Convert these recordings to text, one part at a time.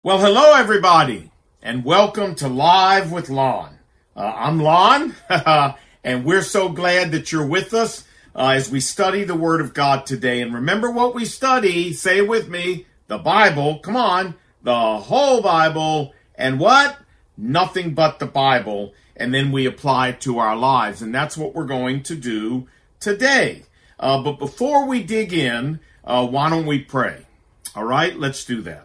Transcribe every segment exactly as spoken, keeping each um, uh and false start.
Well, hello, everybody, and welcome to Live with Lon. Uh, I'm Lon, and we're so glad that you're with us uh, as we study the Word of God today. And remember what we study, say it with me, the Bible, come on, the whole Bible, and what? Nothing but the Bible, and then we apply it to our lives, and that's what we're going to do today. Uh, but before we dig in, uh, why don't we pray? All right, let's do that.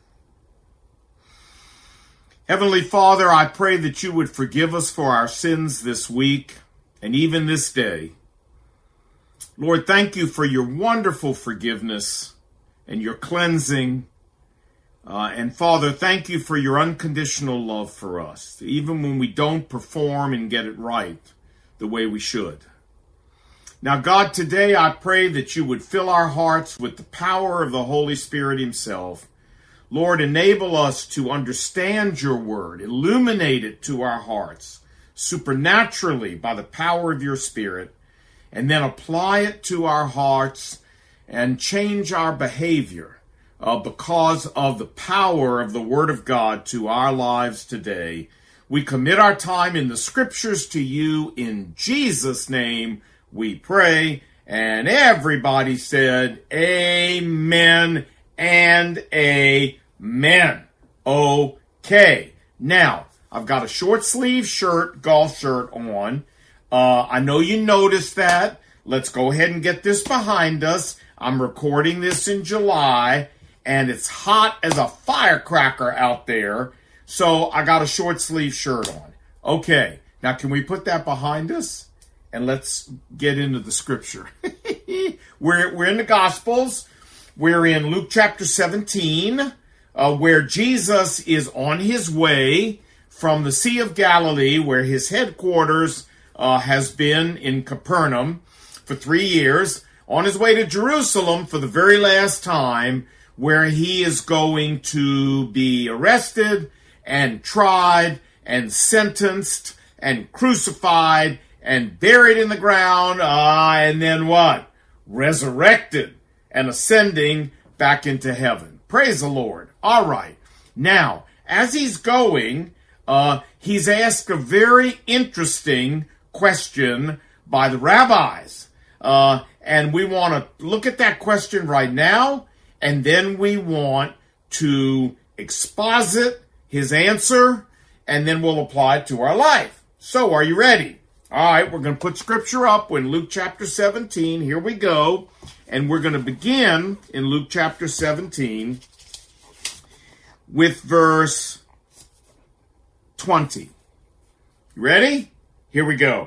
Heavenly Father, I pray that you would forgive us for our sins this week and even this day. Lord, thank you for your wonderful forgiveness and your cleansing. Uh, and Father, thank you for your unconditional love for us, even when we don't perform and get it right the way we should. Now, God, today I pray that you would fill our hearts with the power of the Holy Spirit himself. Lord, enable us to understand your word, illuminate it to our hearts supernaturally by the power of your Spirit, and then apply it to our hearts and change our behavior uh, because of the power of the Word of God to our lives today. We commit our time in the Scriptures to you. In Jesus' name we pray. And everybody said, amen and amen. Okay. Now, I've got a short sleeve shirt, golf shirt on. Uh, I know you noticed that. Let's go ahead and get this behind us. I'm recording this in July, and it's hot as a firecracker out there. So I got a short sleeve shirt on. Okay. Now, can we put that behind us? And let's get into the scripture. we're, we're in the Gospels. We're in Luke chapter seventeen, uh, where Jesus is on his way from the Sea of Galilee, where his headquarters uh, has been in Capernaum for three years, on his way to Jerusalem for the very last time, where he is going to be arrested and tried and sentenced and crucified and buried in the ground, uh, and then what? Resurrected and ascending back into heaven. Praise the Lord. All right. Now, as he's going, uh, he's asked a very interesting question by the rabbis. Uh, and we want to look at that question right now, and then we want to exposit his answer, and then we'll apply it to our life. So, are you ready? All right, we're going to put scripture up in Luke chapter seventeen. Here we go. And we're going to begin in Luke chapter seventeen with verse twenty. You ready? Here we go.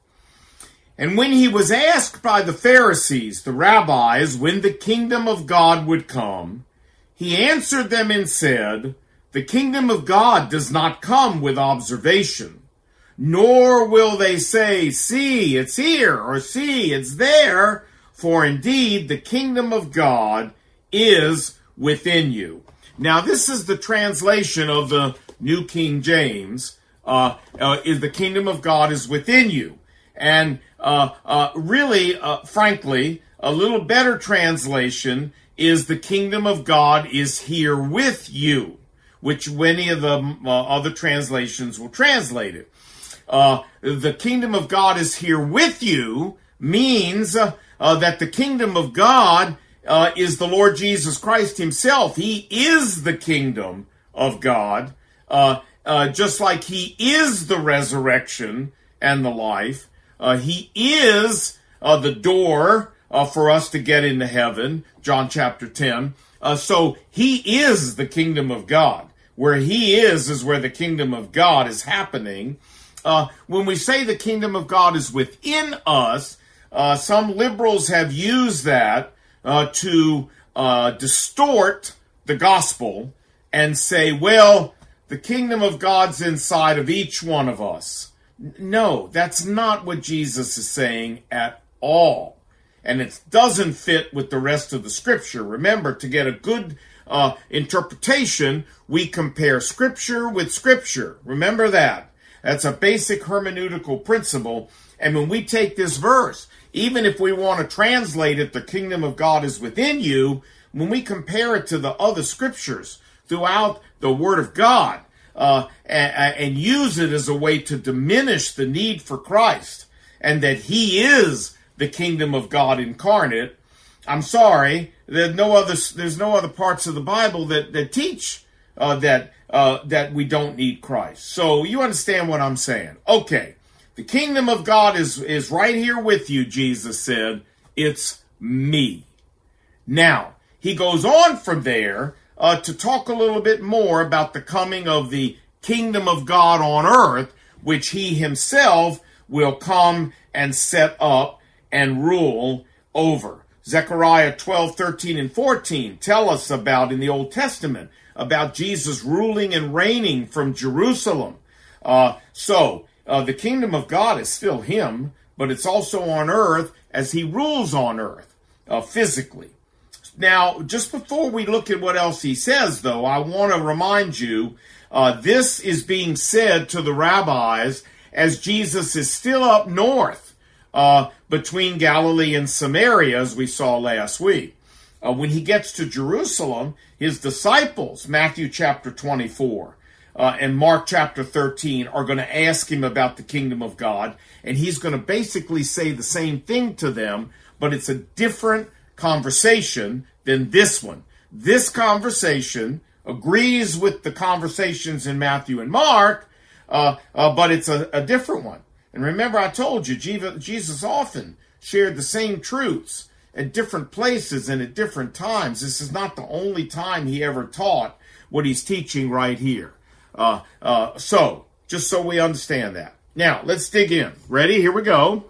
And when he was asked by the Pharisees, the rabbis, when the kingdom of God would come, he answered them and said, the kingdom of God does not come with observation, nor will they say, see, it's here, or see, it's there, for indeed the kingdom of God is within you. Now, this is the translation of the New King James, uh, uh, is the kingdom of God is within you. And uh, uh, really, uh, frankly, a little better translation is the kingdom of God is here with you, which many of the uh, other translations will translate it. Uh, the kingdom of God is here with you means uh, uh, that the kingdom of God uh, is the Lord Jesus Christ himself. He is the kingdom of God, uh, uh, just like he is the resurrection and the life. Uh, he is uh, the door uh, for us to get into heaven, John chapter ten. Uh, so he is the kingdom of God. Where he is is where the kingdom of God is happening. Uh, when we say the kingdom of God is within us, uh, some liberals have used that uh, to uh, distort the gospel and say, well, the kingdom of God's inside of each one of us. No, that's not what Jesus is saying at all. And it doesn't fit with the rest of the scripture. Remember, to get a good uh, interpretation, we compare scripture with scripture. Remember that. That's a basic hermeneutical principle. And when we take this verse, even if we want to translate it, the kingdom of God is within you, when we compare it to the other scriptures, throughout the Word of God uh, and, and use it as a way to diminish the need for Christ and that he is the kingdom of God incarnate, I'm sorry, there's no other there's no other parts of the Bible that that teach uh, that uh, that we don't need Christ. So you understand what I'm saying? Okay, the kingdom of God is is right here with you. Jesus said, "It's me." Now he goes on from there uh, to talk a little bit more about the coming of the kingdom of God on earth, which he himself will come and set up and rule over. Zechariah twelve, thirteen, and fourteen tell us about, in the Old Testament, about Jesus ruling and reigning from Jerusalem. Uh, so, uh, the kingdom of God is still him, but it's also on earth as he rules on earth, uh, physically. Now, just before we look at what else he says, though, I want to remind you, uh, this is being said to the rabbis as Jesus is still up north, Uh, between Galilee and Samaria, as we saw last week. Uh, when he gets to Jerusalem, his disciples, Matthew chapter twenty-four uh, and Mark chapter thirteen, are going to ask him about the kingdom of God, and he's going to basically say the same thing to them, but it's a different conversation than this one. This conversation agrees with the conversations in Matthew and Mark, uh, uh, but it's a, a different one. And remember, I told you, Jesus often shared the same truths at different places and at different times. This is not the only time he ever taught what he's teaching right here. Uh, uh, so, just so we understand that. Now, let's dig in. Ready? Here we go.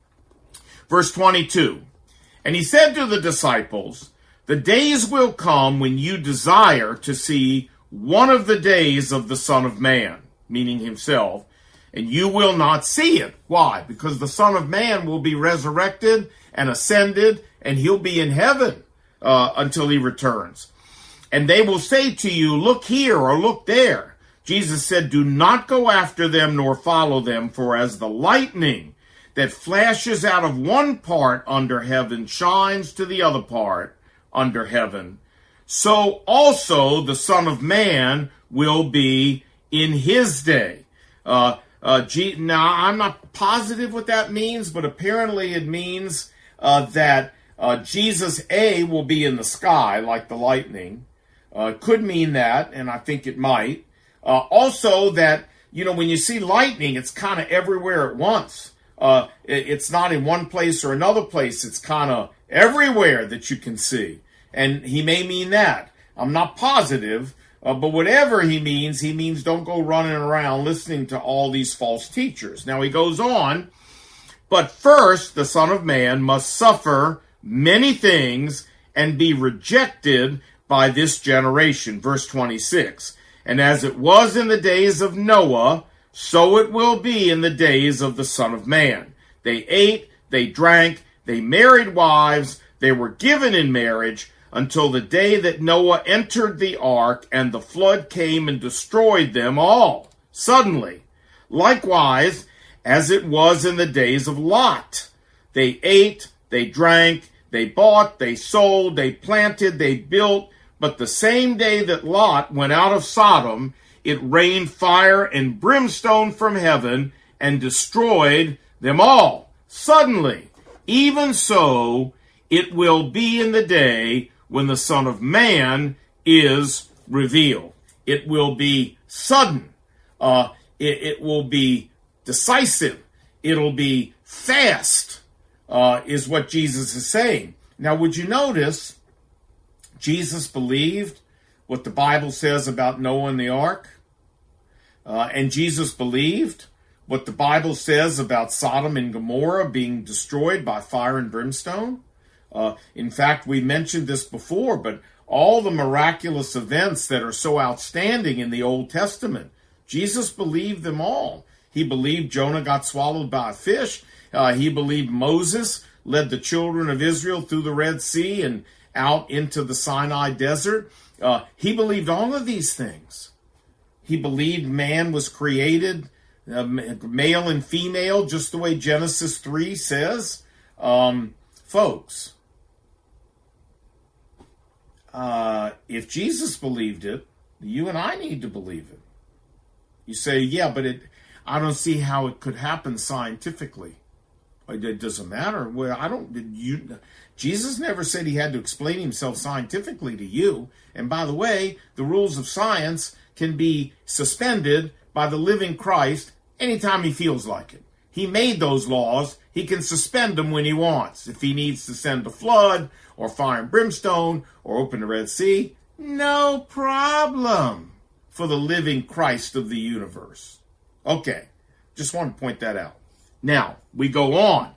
Verse twenty-two. And he said to the disciples, "The days will come when you desire to see one of the days of the Son of Man," meaning himself, "and you will not see it." Why? Because the Son of Man will be resurrected and ascended, and he'll be in heaven uh, until he returns. "And they will say to you, 'Look here,' or 'Look there.'" Jesus said, "Do not go after them nor follow them, for as the lightning that flashes out of one part under heaven shines to the other part under heaven, so also the Son of Man will be in his day." Uh, Uh, G- now, I'm not positive what that means, but apparently it means uh, that uh, Jesus, A, will be in the sky like the lightning. Uh, it could mean that, and I think it might. Uh, also that, you know, when you see lightning, it's kind of everywhere at once. Uh, it, it's not in one place or another place. It's kind of everywhere that you can see. And he may mean that. I'm not positive. Uh, but whatever he means, he means don't go running around listening to all these false teachers. Now he goes on, "But first the Son of Man must suffer many things and be rejected by this generation." Verse twenty-six. "And as it was in the days of Noah, so it will be in the days of the Son of Man. They ate, they drank, they married wives, they were given in marriage, until the day that Noah entered the ark, and the flood came and destroyed them all, suddenly. Likewise, as it was in the days of Lot. They ate, they drank, they bought, they sold, they planted, they built, but the same day that Lot went out of Sodom, it rained fire and brimstone from heaven and destroyed them all, suddenly. Even so, it will be in the day when the Son of Man is revealed. It will be sudden. Uh, it, it will be decisive. It'll be fast, uh, is what Jesus is saying. Now, would you notice Jesus believed what the Bible says about Noah and the ark? Uh, and Jesus believed what the Bible says about Sodom and Gomorrah being destroyed by fire and brimstone? Uh, in fact, we mentioned this before, but all the miraculous events that are so outstanding in the Old Testament, Jesus believed them all. He believed Jonah got swallowed by a fish. Uh, he believed Moses led the children of Israel through the Red Sea and out into the Sinai desert. Uh, he believed all of these things. He believed man was created uh, male and female, just the way Genesis three says. Um, folks, Uh, if Jesus believed it, You and I need to believe it. You say, yeah, but it, I don't see how it could happen scientifically. It doesn't matter. Well, I don't, you, Jesus never said he had to explain himself scientifically to you. And by the way, the rules of science can be suspended by the living Christ anytime he feels like it. He made those laws. He can suspend them when he wants. If he needs to send a flood or fire and brimstone or open the Red Sea, no problem for the living Christ of the universe. Okay, just want to point that out. Now, we go on.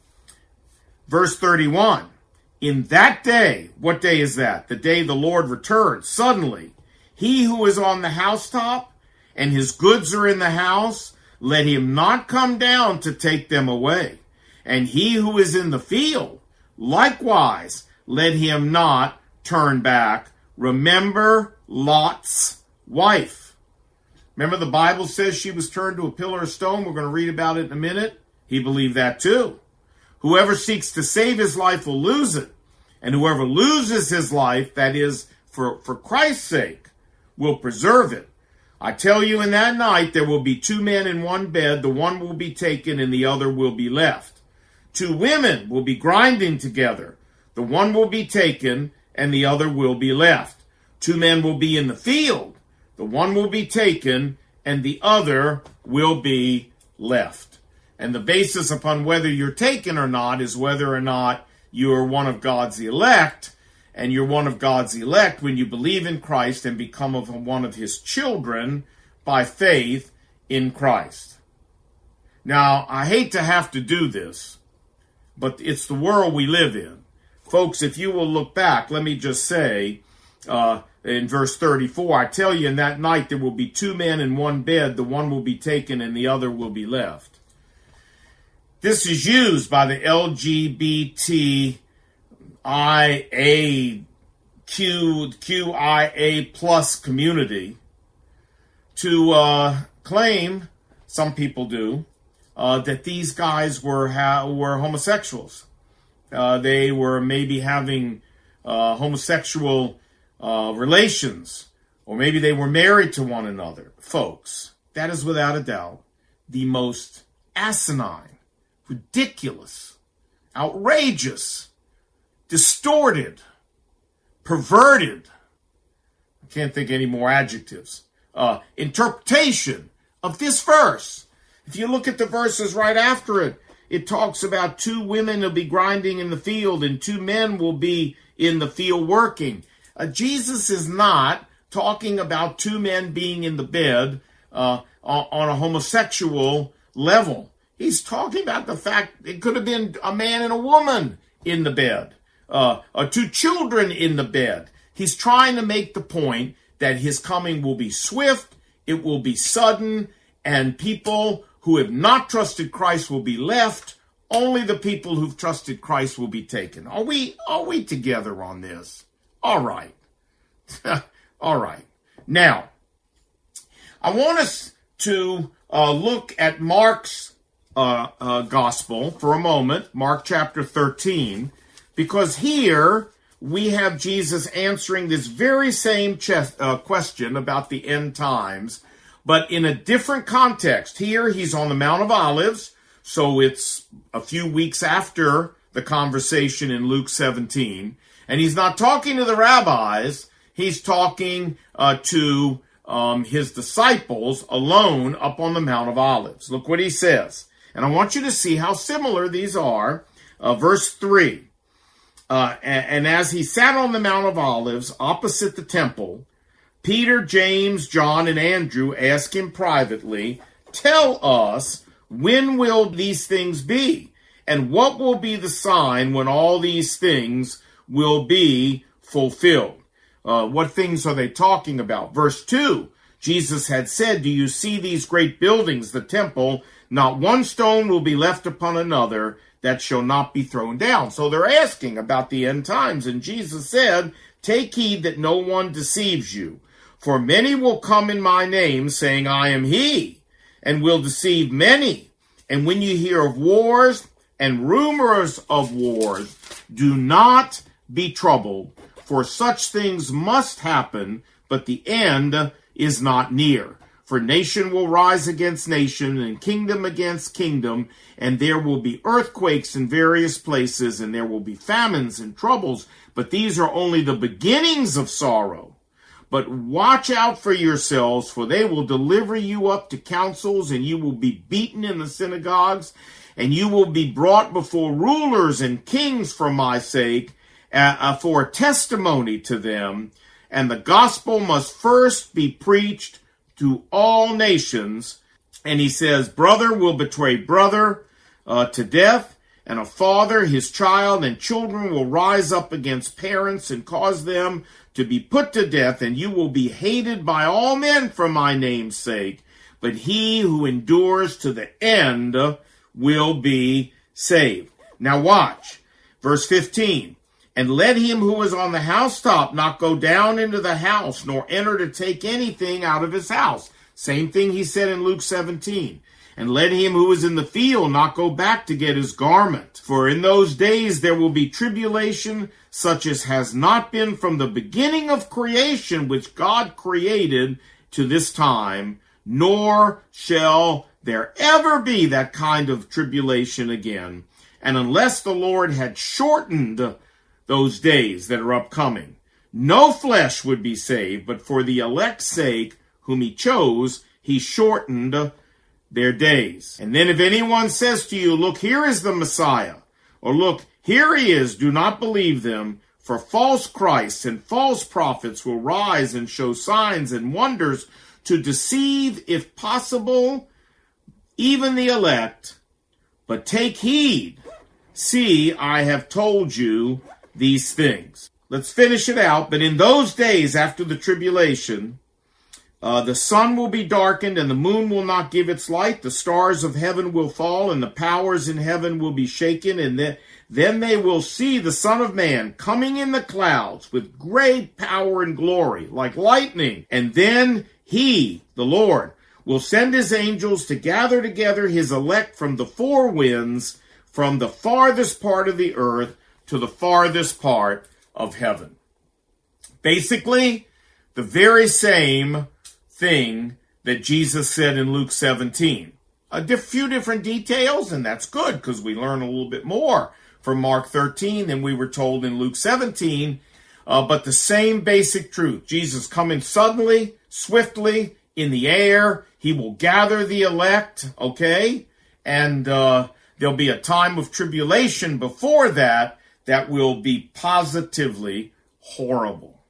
Verse thirty-one. In that day, what day is that? The day the Lord returns. Suddenly, he who is on the housetop and his goods are in the house, let him not come down to take them away. And he who is in the field, likewise, let him not turn back. Remember Lot's wife. Remember the Bible says she was turned to a pillar of stone? We're going to read about it in a minute. He believed that too. Whoever seeks to save his life will lose it. And whoever loses his life, that is, for, for Christ's sake, will preserve it. I tell you, in that night there will be two men in one bed. The one will be taken and the other will be left. Two women will be grinding together. The one will be taken and the other will be left. Two men will be in the field. The one will be taken and the other will be left. And the basis upon whether you're taken or not is whether or not you are one of God's elect. And you're one of God's elect when you believe in Christ and become of one of his children by faith in Christ. Now, I hate to have to do this, but it's the world we live in. Folks, if you will look back, let me just say, uh, in verse thirty-four, I tell you, in that night there will be two men in one bed. The one will be taken and the other will be left. This is used by the L G B T I A Q, Q I A plus community to uh, claim, some people do, uh, that these guys were ha- were homosexuals. Uh, they were maybe having uh, homosexual uh, relations, or maybe they were married to one another. Folks, that is without a doubt the most asinine, ridiculous, outrageous, distorted, perverted, I can't think any more adjectives, uh, interpretation of this verse. If you look at the verses right after it, it talks about two women will be grinding in the field and two men will be in the field working. Uh, Jesus is not talking about two men being in the bed uh, on a homosexual level. He's talking about the fact it could have been a man and a woman in the bed, uh, or two children in the bed. He's trying to make the point that his coming will be swift, it will be sudden, and people who have not trusted Christ will be left. Only the people who've trusted Christ will be taken. Are we, are we together on this? All right. All right. Now, I want us to uh, look at Mark's uh, uh, gospel for a moment, Mark chapter thirteen, because here we have Jesus answering this very same ch- uh, question about the end times, but in a different context. Here he's on the Mount of Olives, so it's a few weeks after the conversation in Luke seventeen, and he's not talking to the rabbis, he's talking uh, to um, his disciples alone up on the Mount of Olives. Look what he says, and I want you to see how similar these are. Uh, verse three, uh, and, and as he sat on the Mount of Olives opposite the temple, Peter, James, John, and Andrew asked him privately, "Tell us, when will these things be? And what will be the sign when all these things will be fulfilled?" Uh, what things are they talking about? Verse two, Jesus had said, "Do you see these great buildings, the temple? Not one stone will be left upon another that shall not be thrown down." So they're asking about the end times. And Jesus said, "Take heed that no one deceives you. For many will come in my name, saying, 'I am he,' and will deceive many. And when you hear of wars and rumors of wars, do not be troubled, for such things must happen, but the end is not near. For nation will rise against nation, and kingdom against kingdom, and there will be earthquakes in various places, and there will be famines and troubles, but these are only the beginnings of sorrow. But watch out for yourselves, for they will deliver you up to councils, and you will be beaten in the synagogues, and you will be brought before rulers and kings for my sake, uh, uh, for a testimony to them. And the gospel must first be preached to all nations. And he says, brother will betray brother uh, to death, and a father his child, and children will rise up against parents and cause them to be put to death, and you will be hated by all men for my name's sake. But he who endures to the end will be saved. Now watch. Verse fifteen. And let him who is on the housetop not go down into the house, nor enter to take anything out of his house. Same thing he said in Luke seventeen. And let him who is in the field not go back to get his garment. For in those days there will be tribulation, such as has not been from the beginning of creation, which God created, to this time, nor shall there ever be that kind of tribulation again. And unless the Lord had shortened those days that are upcoming, no flesh would be saved, but for the elect's sake, whom he chose, he shortened their days. And then if anyone says to you, look, here is the Messiah, or look, here he is, do not believe them, for false Christs and false prophets will rise and show signs and wonders to deceive, if possible, even the elect. But take heed. See, I have told you these things. Let's finish it out. But in those days after the tribulation, uh, the sun will be darkened, and the moon will not give its light. The stars of heaven will fall, and the powers in heaven will be shaken. And then, then they will see the Son of Man coming in the clouds with great power and glory, like lightning. And then he, the Lord, will send his angels to gather together his elect from the four winds, from the farthest part of the earth to the farthest part of heaven. Basically, the very same thing that Jesus said in Luke seventeen. A diff- few different details, and that's good because we learn a little bit more from Mark thirteen than we were told in Luke seventeen, uh, but the same basic truth. Jesus coming suddenly, swiftly, in the air. He will gather the elect, okay? And uh, there'll be a time of tribulation before that that will be positively horrible.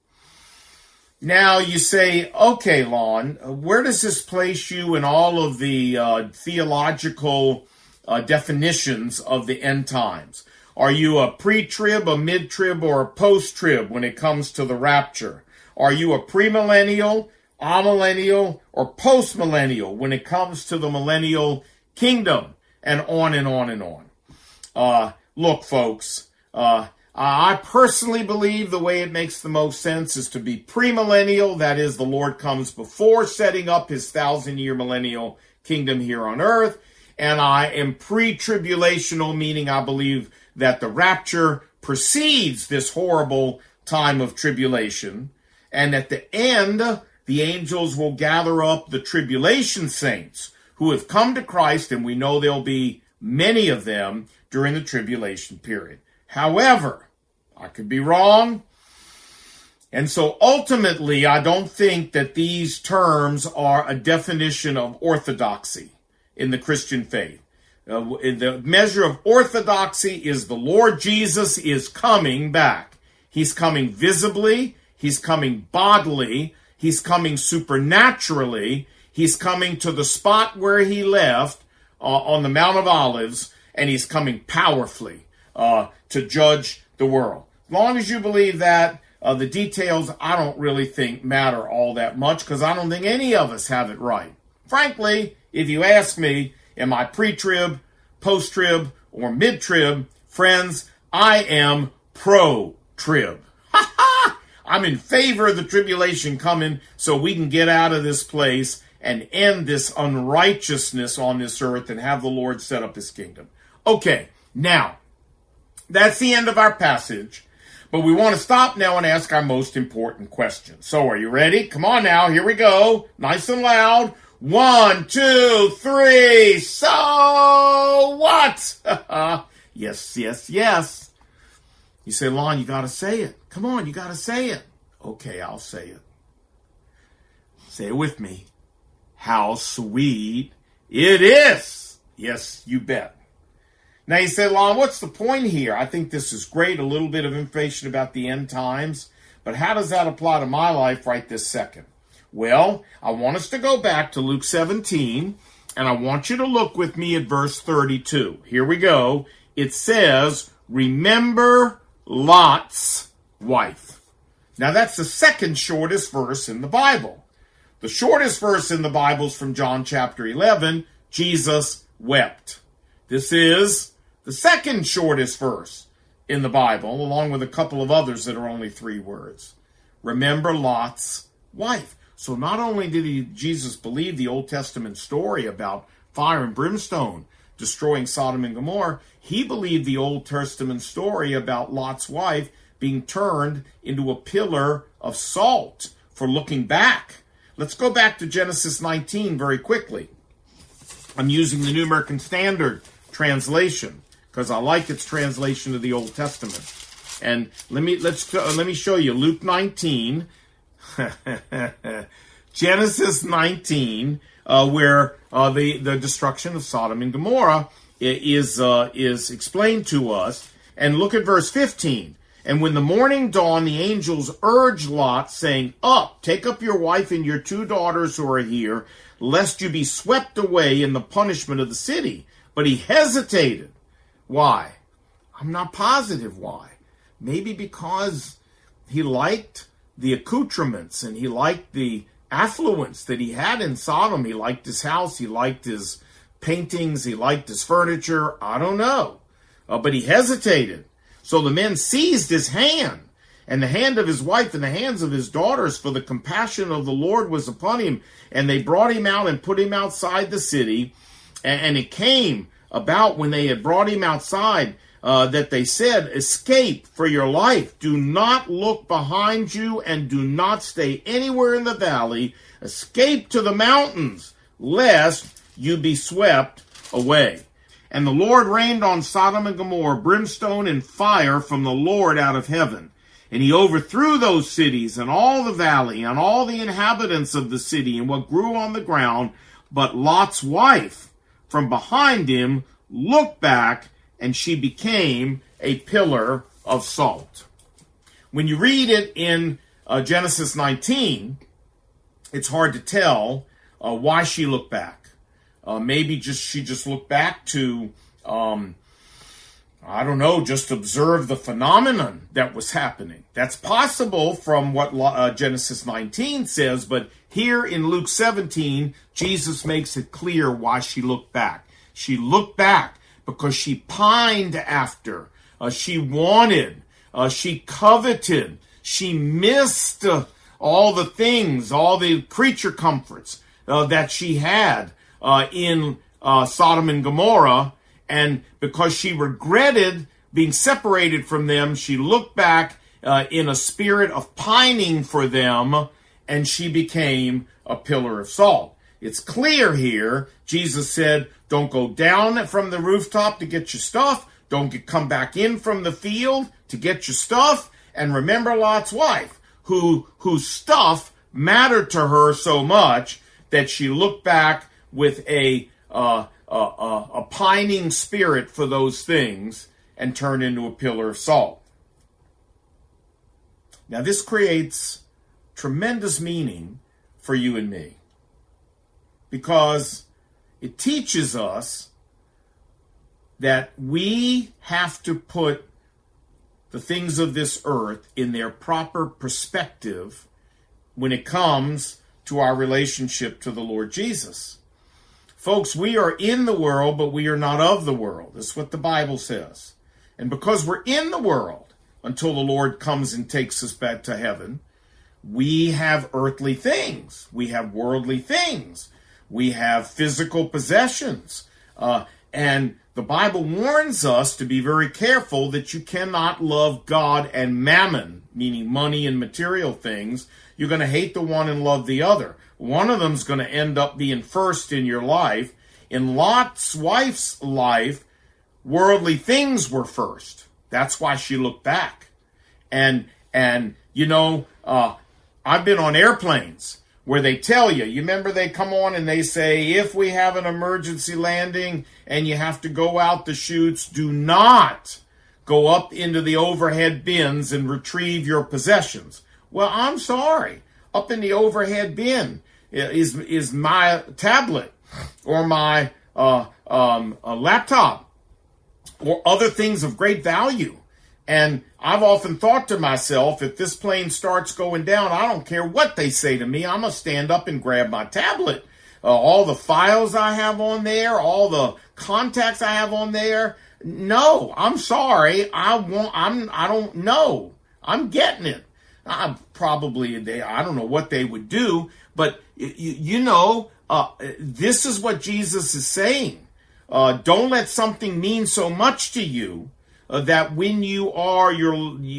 Now you say, okay, Lon, where does this place you in all of the uh, theological uh, definitions of the end times? Are you a pre-trib, a mid-trib, or a post-trib when it comes to the rapture? Are you a premillennial, amillennial, or postmillennial when it comes to the millennial kingdom? And on and on and on. Uh, look, folks, uh, I personally believe the way it makes the most sense is to be premillennial. That is, the Lord comes before setting up his thousand-year millennial kingdom here on earth. And I am pre-tribulational, meaning I believe that the rapture precedes this horrible time of tribulation. And at the end, the angels will gather up the tribulation saints who have come to Christ, and we know there'll be many of them during the tribulation period. However, I could be wrong, and so ultimately I don't think that these terms are a definition of orthodoxy in the Christian faith. Uh, the measure of orthodoxy is the Lord Jesus is coming back. He's coming visibly, he's coming bodily, he's coming supernaturally. He's coming to the spot where he left uh, on the Mount of Olives, and he's coming powerfully uh, to judge the world. As long as you believe that, uh, the details I don't really think matter all that much because I don't think any of us have it right. Frankly, if you ask me, am I pre-trib, post-trib, or mid-trib? Friends, I am pro-trib. Ha ha! I'm in favor of the tribulation coming so we can get out of this place and end this unrighteousness on this earth and have the Lord set up his kingdom. Okay, now, that's the end of our passage. But we want to stop now and ask our most important question. So are you ready? Come on now. Here we go. Nice and loud. One, two, three. So what? Yes, yes, yes. You say, Lon, you got to say it. Come on, you got to say it. Okay, I'll say it. Say it with me. How sweet it is. Yes, you bet. Now you say, Lon, what's the point here? I think this is great, a little bit of information about the end times, but how does that apply to my life right this second? Well, I want us to go back to Luke seventeen, and I want you to look with me at verse thirty-two. Here we go. It says, remember Lot's wife. Now that's the second shortest verse in the Bible. The shortest verse in the Bible is from John chapter eleven, Jesus wept. This is the second shortest verse in the Bible, along with a couple of others that are only three words. Remember Lot's wife. So not only did he, Jesus believe the Old Testament story about fire and brimstone destroying Sodom and Gomorrah, he believed the Old Testament story about Lot's wife being turned into a pillar of salt for looking back. Let's go back to Genesis nineteen very quickly. I'm using the New American Standard translation because I like its translation of the Old Testament. And let me let's uh, let me show you Luke nineteen, Genesis nineteen, uh, where uh, the the destruction of Sodom and Gomorrah is uh, is explained to us. And look at verse fifteen. And when the morning dawned, the angels urged Lot, saying, "Up, take up your wife and your two daughters who are here, lest you be swept away in the punishment of the city." But he hesitated. Why? I'm not positive why. Maybe because he liked the accoutrements and he liked the affluence that he had in Sodom. He liked his house. He liked his paintings. He liked his furniture. I don't know. Uh, but he hesitated. So the men seized his hand and the hand of his wife and the hands of his daughters, for the compassion of the Lord was upon him. And they brought him out and put him outside the city. And it came about when they had brought him outside uh, that they said, "Escape for your life. Do not look behind you and do not stay anywhere in the valley. Escape to the mountains, lest you be swept away." And the Lord rained on Sodom and Gomorrah brimstone and fire from the Lord out of heaven. And he overthrew those cities and all the valley and all the inhabitants of the city and what grew on the ground. But Lot's wife from behind him looked back, and she became a pillar of salt. When you read it in uh, Genesis nineteen, it's hard to tell uh, why she looked back. Uh, maybe just she just looked back to, um, I don't know, just observe the phenomenon that was happening. That's possible from what uh, Genesis nineteen says, but here in Luke seventeen, Jesus makes it clear why she looked back. She looked back because she pined after, uh, she wanted, uh, she coveted, she missed uh, all the things, all the creature comforts uh, that she had uh, in uh, Sodom and Gomorrah. And because she regretted being separated from them, she looked back uh, in a spirit of pining for them, and she became a pillar of salt. It's clear here, Jesus said, don't go down from the rooftop to get your stuff. Don't get, come back in from the field to get your stuff. And remember Lot's wife, who whose stuff mattered to her so much that she looked back with a uh, a, a, a pining spirit for those things and turned into a pillar of salt. Now this creates tremendous meaning for you and me, because it teaches us that we have to put the things of this earth in their proper perspective when it comes to our relationship to the Lord Jesus. Folks, we are in the world, but we are not of the world. That's what the Bible says. And because we're in the world until the Lord comes and takes us back to heaven, we have earthly things. We have worldly things. We have physical possessions. Uh, and The Bible warns us to be very careful that you cannot love God and mammon, meaning money and material things. You're going to hate the one and love the other. One of them is going to end up being first in your life. In Lot's wife's life, worldly things were first. That's why she looked back. And, and you know, uh, I've been on airplanes where they tell you, you remember they come on and they say, if we have an emergency landing and you have to go out the chutes, do not go up into the overhead bins and retrieve your possessions. Well, I'm sorry. Up in the overhead bin is, is my tablet or my uh, um, a laptop or other things of great value. And I've often thought to myself, if this plane starts going down, I don't care what they say to me. I'm going to stand up and grab my tablet. Uh, all the files I have on there, all the contacts I have on there. No, I'm sorry. I want, I'm, I don't know. I'm getting it. I probably, they, I don't know what they would do, but you, you know, uh, this is what Jesus is saying. Uh, don't let something mean so much to you Uh, that when you are your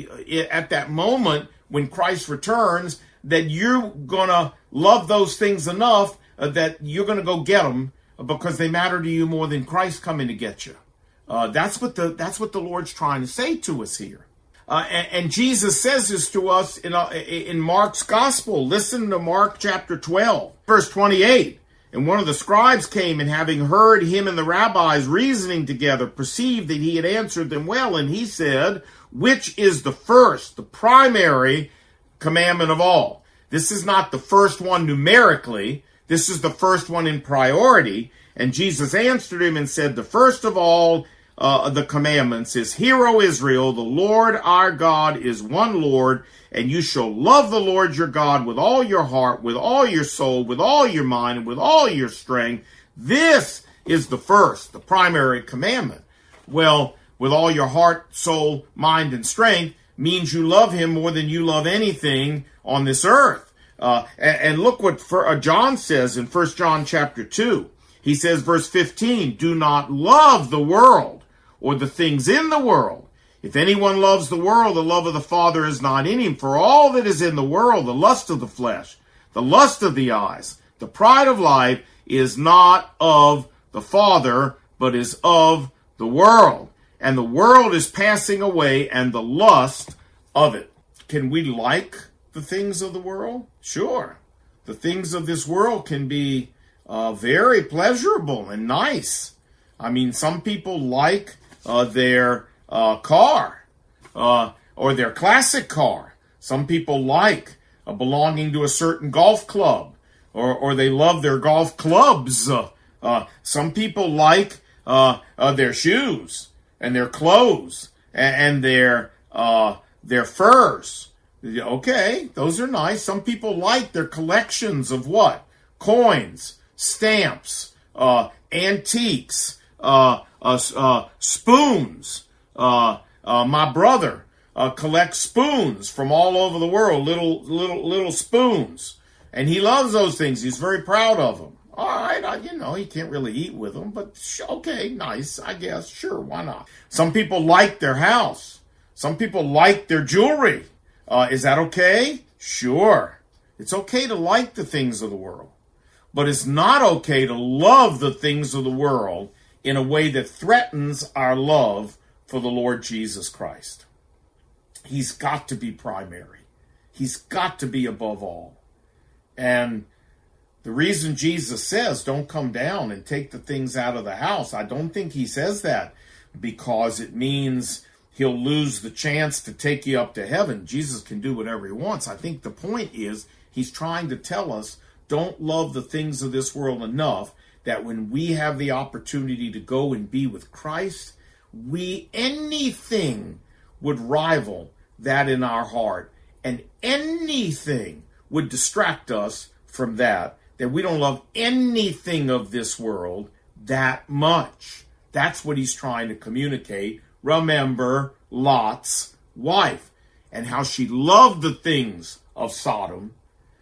at that moment when Christ returns, that you're gonna love those things enough uh, that you're gonna go get them because they matter to you more than Christ coming to get you. Uh, that's what the that's what the Lord's trying to say to us here, uh, and, and Jesus says this to us in uh, in Mark's Gospel. Listen to Mark chapter twelve, verse twenty-eight. And one of the scribes came, and having heard him and the rabbis reasoning together, perceived that he had answered them well. And he said, which is the first, the primary commandment of all? This is not the first one numerically. This is the first one in priority. And Jesus answered him and said, the first of all uh, the commandments is, Hear, O Israel, the Lord our God is one Lord, and you shall love the Lord your God with all your heart, with all your soul, with all your mind, and with all your strength. This is the first, the primary commandment. Well, with all your heart, soul, mind, and strength means you love him more than you love anything on this earth. Uh, and, and look what for, uh, John says in First John chapter two. He says, verse fifteen, do not love the world or the things in the world. If anyone loves the world, the love of the Father is not in him. For all that is in the world, the lust of the flesh, the lust of the eyes, the pride of life, is not of the Father, but is of the world. And the world is passing away, and the lust of it. Can we like the things of the world? Sure. The things of this world can be uh, very pleasurable and nice. I mean, some people like uh, their Uh, car, uh, or their classic car. Some people like uh, belonging to a certain golf club, or, or they love their golf clubs. Uh, uh, some people like uh, uh, their shoes and their clothes and, and their uh, their furs. Okay, those are nice. Some people like their collections of what? Coins, stamps, uh, antiques, uh, uh, uh, spoons. Uh, uh, my brother uh, collects spoons from all over the world, little little little spoons, and he loves those things. He's very proud of them. All right, I, you know, he can't really eat with them, but sh- okay, nice, I guess. Sure, why not? Some people like their house. Some people like their jewelry. Uh, is that okay? Sure. It's okay to like the things of the world, but it's not okay to love the things of the world in a way that threatens our love for the Lord Jesus Christ. He's got to be primary. He's got to be above all. And the reason Jesus says, don't come down and take the things out of the house, I don't think he says that because it means he'll lose the chance to take you up to heaven. Jesus can do whatever he wants. I think the point is he's trying to tell us, don't love the things of this world enough that when we have the opportunity to go and be with Christ, we, anything would rival that in our heart, and anything would distract us from that, that we don't love anything of this world that much. That's what he's trying to communicate. Remember Lot's wife and how she loved the things of Sodom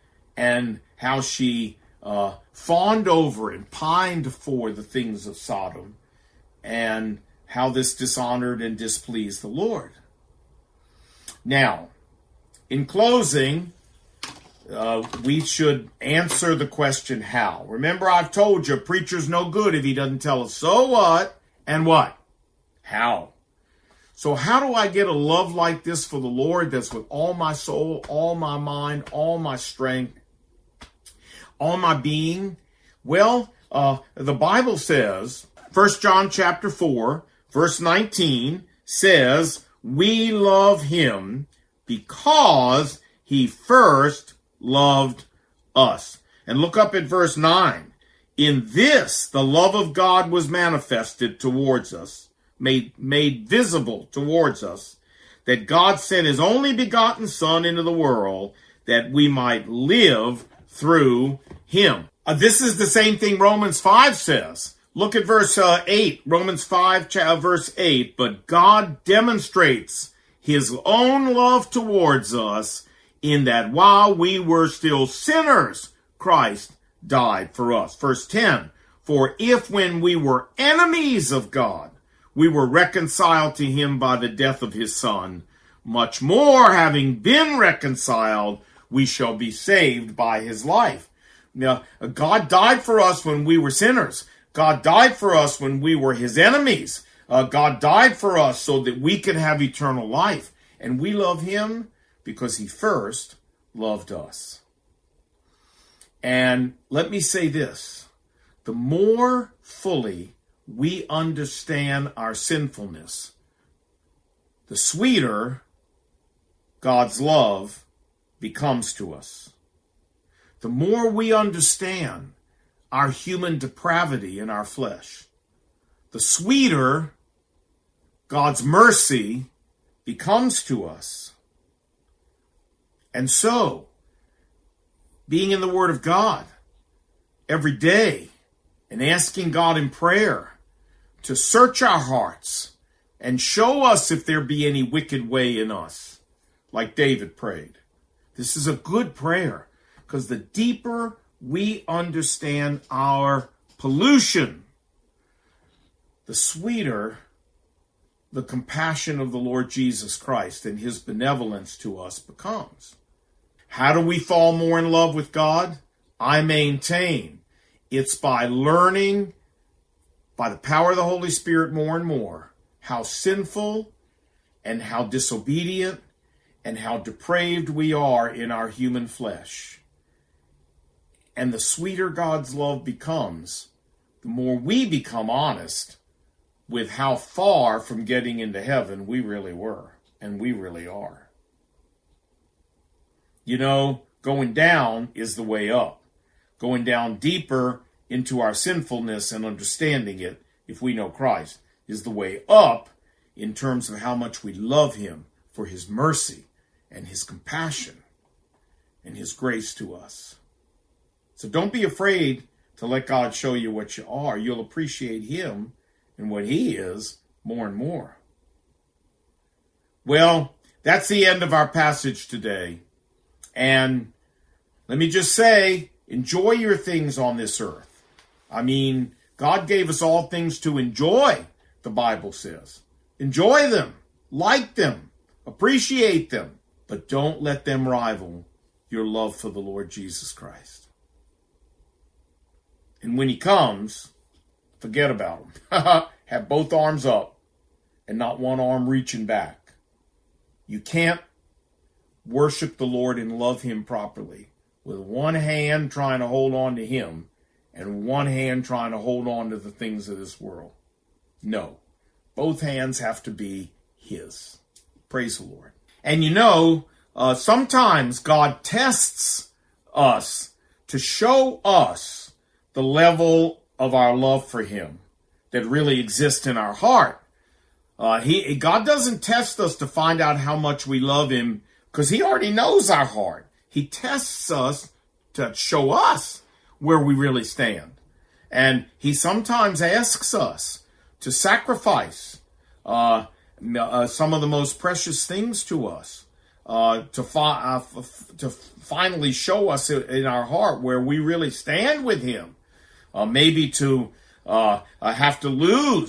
and how she uh, fawned over and pined for the things of Sodom. and how this dishonored and displeased the Lord. Now, in closing, uh, we should answer the question how. Remember, I've told you, a preacher's no good if he doesn't tell us so what and what. How? So how do I get a love like this for the Lord that's with all my soul, all my mind, all my strength, all my being? Well, uh, the Bible says, First John chapter four, verse nineteen says, we love him because he first loved us. And look up at verse nine. In this, the love of God was manifested towards us, made, made visible towards us, that God sent his only begotten Son into the world that we might live through him. Uh, this is the same thing Romans five says. Look at verse uh, eight, Romans five, verse eight. But God demonstrates his own love towards us in that while we were still sinners, Christ died for us. Verse ten, for if when we were enemies of God, we were reconciled to him by the death of his Son, much more having been reconciled, we shall be saved by his life. Now, God died for us when we were sinners. God died for us when we were his enemies. Uh, God died for us so that we could have eternal life. And we love him because he first loved us. And let me say this. The more fully we understand our sinfulness, the sweeter God's love becomes to us. The more we understand our human depravity in our flesh, the sweeter God's mercy becomes to us. And so, being in the Word of God every day and asking God in prayer to search our hearts and show us if there be any wicked way in us, like David prayed. This is a good prayer, because the deeper we understand our pollution, the sweeter the compassion of the Lord Jesus Christ and his benevolence to us becomes. How do we fall more in love with God? I maintain it's by learning, by the power of the Holy Spirit more and more, how sinful and how disobedient and how depraved we are in our human flesh. And the sweeter God's love becomes, the more we become honest with how far from getting into heaven we really were, and we really are. You know, going down is the way up. Going down deeper into our sinfulness and understanding it, if we know Christ, is the way up in terms of how much we love him for his mercy and his compassion and his grace to us. So don't be afraid to let God show you what you are. You'll appreciate him and what he is more and more. Well, that's the end of our passage today. And let me just say, enjoy your things on this earth. I mean, God gave us all things to enjoy, the Bible says. Enjoy them, like them, appreciate them, but don't let them rival your love for the Lord Jesus Christ. And when he comes, forget about him. Have both arms up and not one arm reaching back. You can't worship the Lord and love him properly with one hand trying to hold on to him and one hand trying to hold on to the things of this world. No. Both hands have to be his. Praise the Lord. And you know, uh, sometimes God tests us to show us the level of our love for him that really exists in our heart. Uh, he, God doesn't test us to find out how much we love him, because he already knows our heart. He tests us to show us where we really stand. And he sometimes asks us to sacrifice uh, uh, some of the most precious things to us, uh, to, fi- uh, f- to finally show us in our heart where we really stand with him. Uh, maybe to uh, uh, have to lose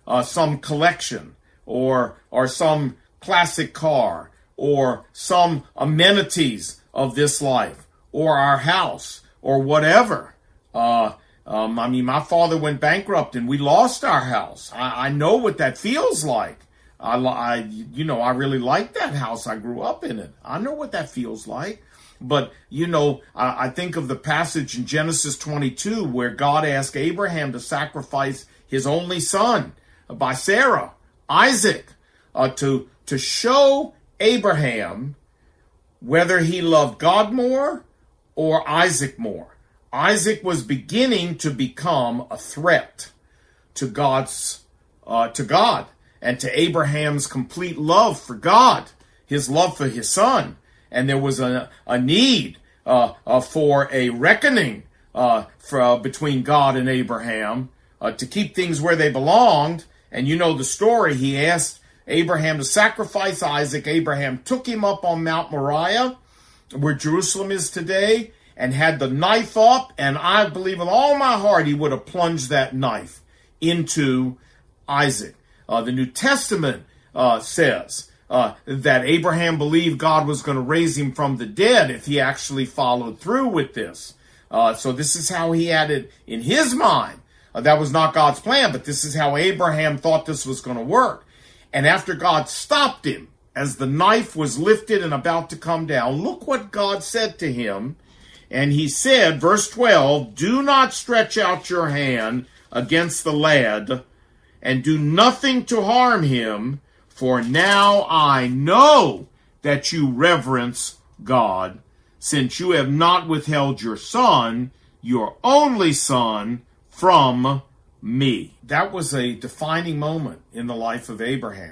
uh, some collection or or some classic car or some amenities of this life or our house or whatever. Uh, um, I mean, my father went bankrupt and we lost our house. I, I know what that feels like. I, I, you know, I really like that house. I grew up in it. I know what that feels like. But, you know, I, I think of the passage in Genesis twenty-two where God asked Abraham to sacrifice his only son by Sarah, Isaac, uh, to, to show Abraham whether he loved God more or Isaac more. Isaac was beginning to become a threat to God's, uh, to God and to Abraham's complete love for God, his love for his son. And there was a, a need uh, uh, for a reckoning uh, for, uh, between God and Abraham uh, to keep things where they belonged. And you know the story. He asked Abraham to sacrifice Isaac. Abraham took him up on Mount Moriah, where Jerusalem is today, and had the knife up. And I believe with all my heart he would have plunged that knife into Isaac. Uh, the New Testament uh, says uh, that Abraham believed God was going to raise him from the dead if he actually followed through with this. Uh, so this is how he had it in his mind. Uh, that was not God's plan, but this is how Abraham thought this was going to work. And after God stopped him, as the knife was lifted and about to come down, look what God said to him. And he said, verse twelve, "Do not stretch out your hand against the lad, and do nothing to harm him, for now I know that you reverence God, since you have not withheld your son, your only son, from me." That was a defining moment in the life of Abraham.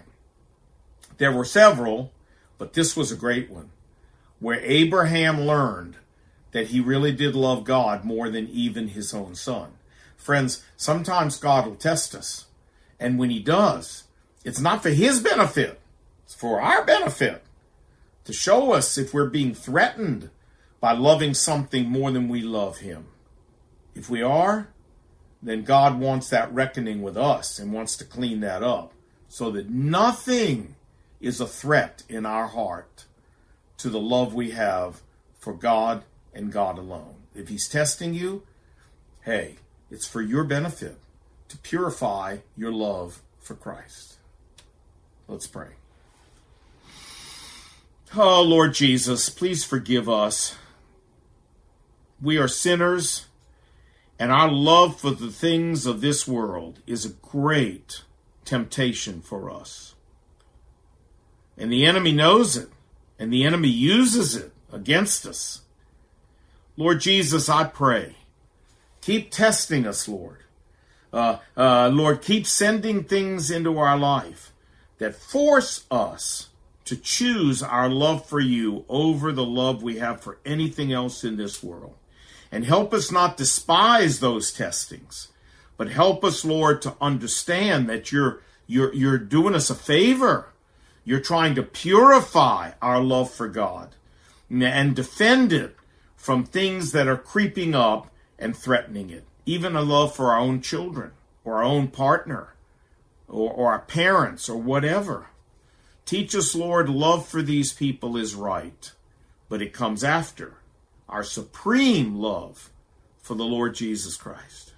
There were several, but this was a great one, where Abraham learned that he really did love God more than even his own son. Friends, sometimes God will test us. And when he does, it's not for his benefit. It's for our benefit. To show us if we're being threatened by loving something more than we love him. If we are, then God wants that reckoning with us and wants to clean that up so that nothing is a threat in our heart to the love we have for God and God alone. If he's testing you, hey, it's for your benefit to purify your love for Christ. Let's pray. Oh, Lord Jesus, please forgive us. We are sinners, and our love for the things of this world is a great temptation for us. And the enemy knows it, and the enemy uses it against us. Lord Jesus, I pray, keep testing us, Lord. Uh, uh, Lord, keep sending things into our life that force us to choose our love for you over the love we have for anything else in this world. And help us not despise those testings, but help us, Lord, to understand that you're, you're, you're doing us a favor. You're trying to purify our love for God and defend it from things that are creeping up and threatening it. Even a love for our own children or our own partner or, or our parents or whatever. Teach us, Lord, love for these people is right, but it comes after our supreme love for the Lord Jesus Christ.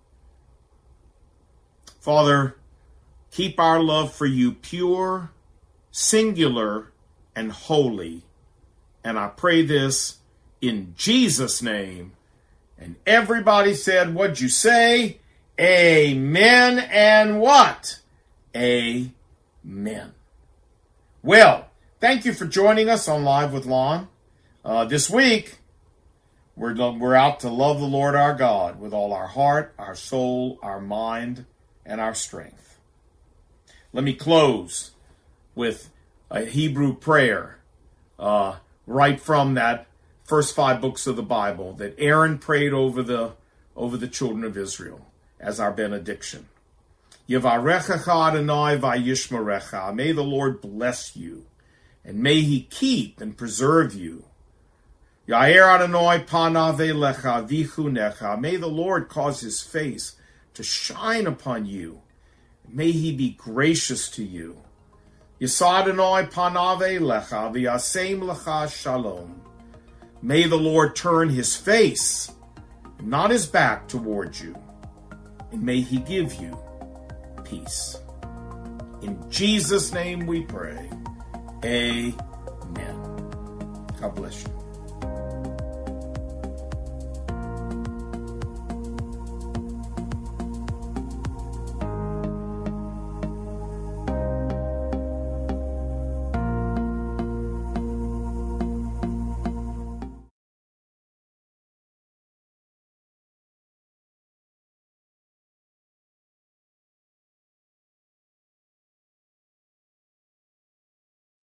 Father, keep our love for you pure, singular, and holy. And I pray this in Jesus' name. And everybody said, what'd you say? Amen and what? Amen. Well, thank you for joining us on Live with Lon. Uh, this week, we're, we're out to love the Lord our God with all our heart, our soul, our mind, and our strength. Let me close with a Hebrew prayer uh, right from that first five books of the Bible that Aaron prayed over the over the children of Israel as our benediction. Yevarechecha Adonai vayishmerecha. May the Lord bless you, and may he keep and preserve you. Yair Adonai panav elecha vichunecha. May the Lord cause his face to shine upon you, May he be gracious to you. Yisad Adonai panav elecha v'yasem lecha shalom. May the Lord turn his face, not his back, towards you, and may he give you peace. In Jesus' name we pray. Amen. God bless you.